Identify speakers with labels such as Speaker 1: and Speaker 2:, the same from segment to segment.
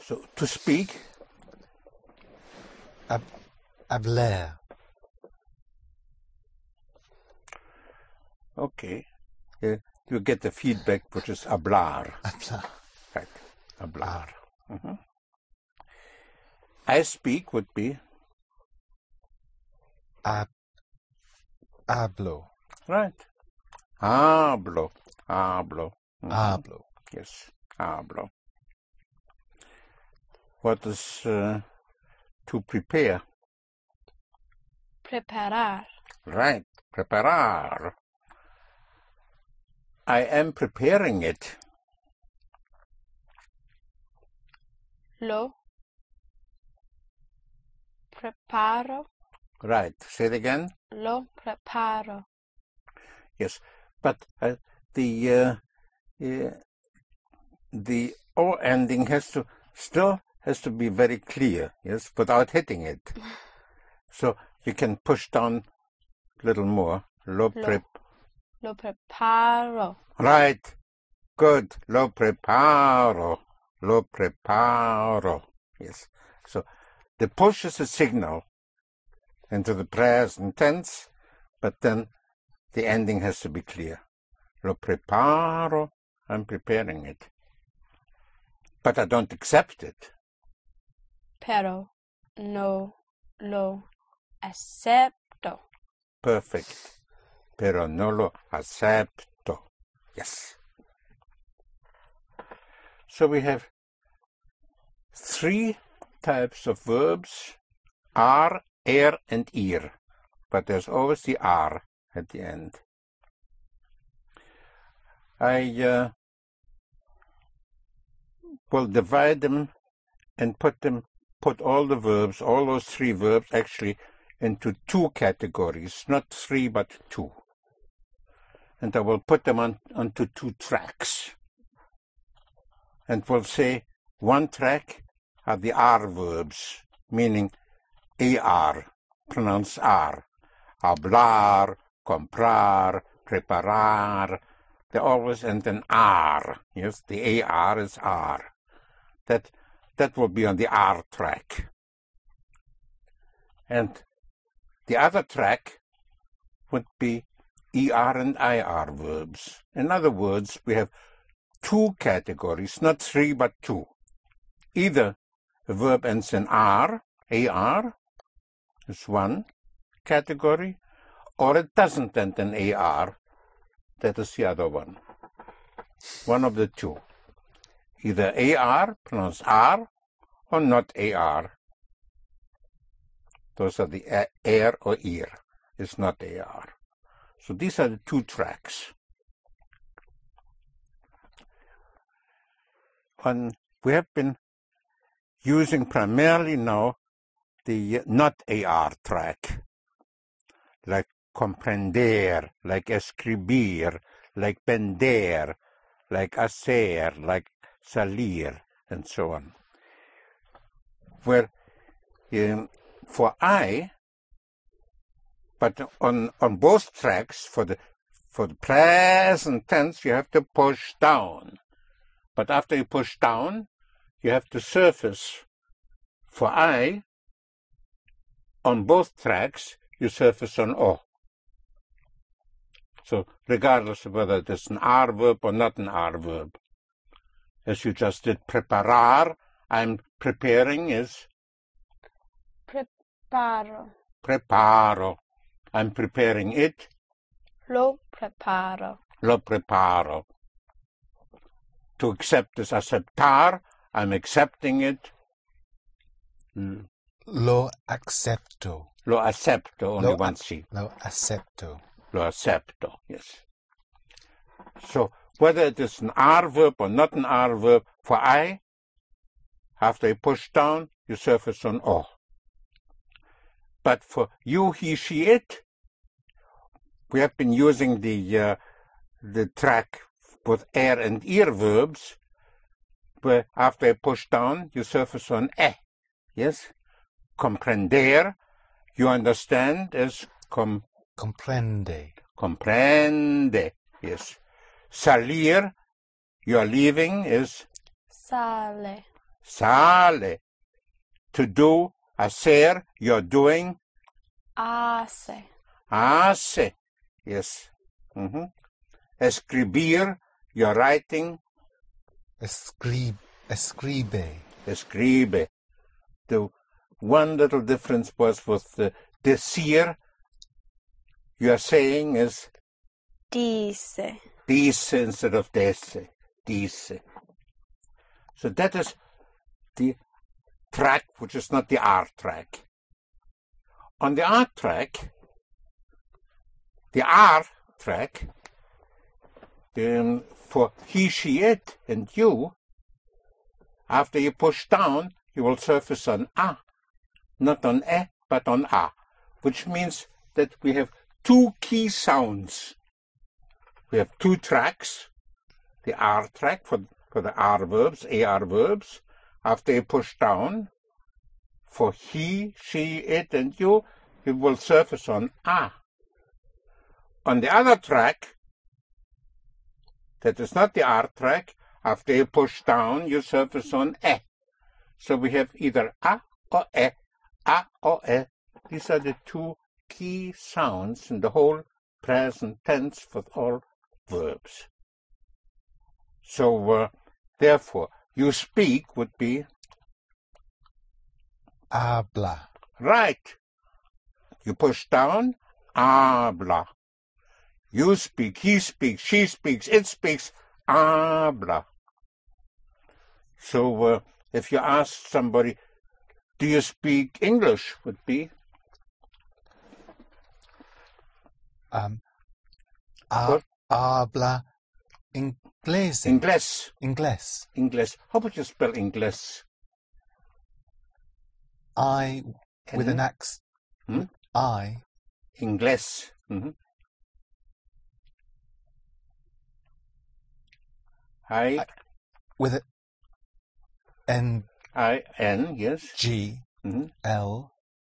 Speaker 1: So, to speak,
Speaker 2: hablar.
Speaker 1: okay. You get the feedback, which is hablar.
Speaker 2: Hablar.
Speaker 1: Right, hablar. I speak would be?
Speaker 2: Hablo.
Speaker 1: Right. Hablo. Hablo.
Speaker 2: Hablo.
Speaker 1: Yes, hablo. What is to prepare?
Speaker 3: Preparar.
Speaker 1: Right, preparar. I am preparing it.
Speaker 3: Lo preparo.
Speaker 1: Right, say it again.
Speaker 3: Lo preparo.
Speaker 1: Yes, but the O ending still has to be very clear, yes, without hitting it. So you can push down a little more. Lo
Speaker 3: preparo.
Speaker 1: Right. Good. Lo preparo. Lo preparo. Yes. So the push is a signal into the present tense, but then the ending has to be clear. Lo preparo. I'm preparing it. But I don't accept it.
Speaker 3: Pero no lo acepto.
Speaker 1: Perfect. Pero no lo acepto. Yes. So we have 3 types of verbs, are, and ir. But there's always the are at the end. I will divide them and put all the verbs, all those 3 verbs actually into 2 categories, not 3 but 2. And I will put them onto 2 tracks. And we'll say one track are the are verbs, meaning AR, pronounce R. Hablar, comprar, preparar, they always end in R. Yes, the AR is R. That will be on the R track. And the other track would be ER and IR verbs. In other words, we have 2 categories, not 3 but 2. Either a verb ends in R, AR, is one category, or it doesn't end in AR, that is the other one. One of the 2. Either AR, pronounced R, or not AR. Those are the air or ear. It's not AR. So these are the 2 tracks. We have been using primarily now the not AR track, like comprender, like escribir, like vender, like hacer, like salir, and so on. Where for I, but on both tracks, for the present tense, you have to push down. But after you push down, you have to surface. For I, on both tracks, you surface on O. So regardless of whether it is an R verb or not an R verb. As you just did preparar, I'm preparing is?
Speaker 3: Preparo.
Speaker 1: Preparo. I'm preparing it?
Speaker 3: Lo preparo.
Speaker 1: Lo preparo. To accept is aceptar. I'm accepting it.
Speaker 2: Lo acepto.
Speaker 1: Lo acepto, only one C.
Speaker 2: Lo acepto.
Speaker 1: Lo acepto, yes. So, whether it is an R verb or not an R verb, for I, after you push down, you surface on O. But for you, he, she, it, we have been using the track with er and ir verbs, where after you push down, you surface on e. Yes? Comprender, you understand, is
Speaker 2: comprende.
Speaker 1: Comprende, yes. Salir, you are leaving, is
Speaker 3: Sale.
Speaker 1: Sale. To do, hacer, you're doing.
Speaker 3: Hace.
Speaker 1: Hace. Yes. Escribir, you're writing.
Speaker 2: Escribe.
Speaker 1: Escribe. The one little difference was with the decir, you're saying is
Speaker 3: Dice.
Speaker 1: dice instead of dese. Dice. So that is the track, which is not the R track. On the R track, for he, she, it, and you, after you push down, you will surface on A, not on E, but on A, which means that we have two key sounds. We have two tracks, the R track for the R verbs, AR verbs. After you push down, for he, she, it, and you, it will surface on A. On the other track, that is not the R track, after you push down, you surface on E. So we have either A or E, A or E. These are the two key sounds in the whole present tense for all verbs. So, therefore, you speak would be
Speaker 2: Habla.
Speaker 1: right. You push down, habla. You speak, he speaks, she speaks, it speaks, habla. So, if you ask somebody, do you speak English, would be what?
Speaker 2: Habla inglés.
Speaker 1: Inglés.
Speaker 2: Inglés.
Speaker 1: Inglés. How would you spell Inglés?
Speaker 2: I with an accent. I.
Speaker 1: Inglés. I
Speaker 2: With a N.
Speaker 1: I-N, yes.
Speaker 2: G. L.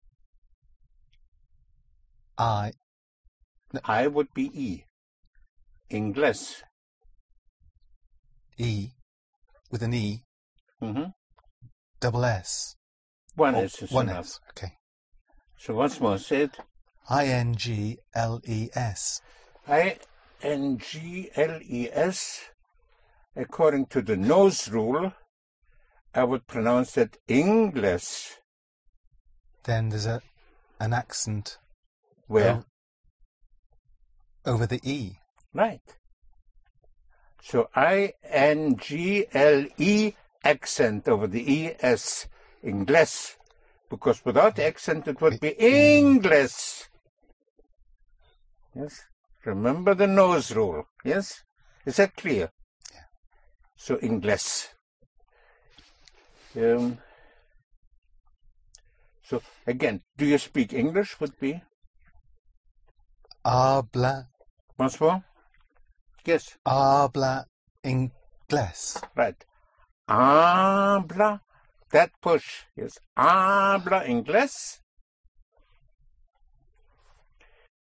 Speaker 2: I.
Speaker 1: I would be E. Inglés.
Speaker 2: E. With an E. Double S.
Speaker 1: One S is
Speaker 2: One
Speaker 1: enough.
Speaker 2: S. Okay.
Speaker 1: So once more, say it.
Speaker 2: INGLES.
Speaker 1: INGLES. According to the nose rule, I would pronounce it Ingles.
Speaker 2: Then there's an accent
Speaker 1: Where?
Speaker 2: over the E.
Speaker 1: Right. So INGLE accent over the ES. Ingles. Because without the accent it would be Ingles. Yes. Remember the nose rule. Yes? Is that clear?
Speaker 2: Yeah.
Speaker 1: So Ingles. So again, do you speak English? Would be
Speaker 2: Habla.
Speaker 1: once more. Yes.
Speaker 2: Habla inglés.
Speaker 1: Right. Habla. That push is habla inglés.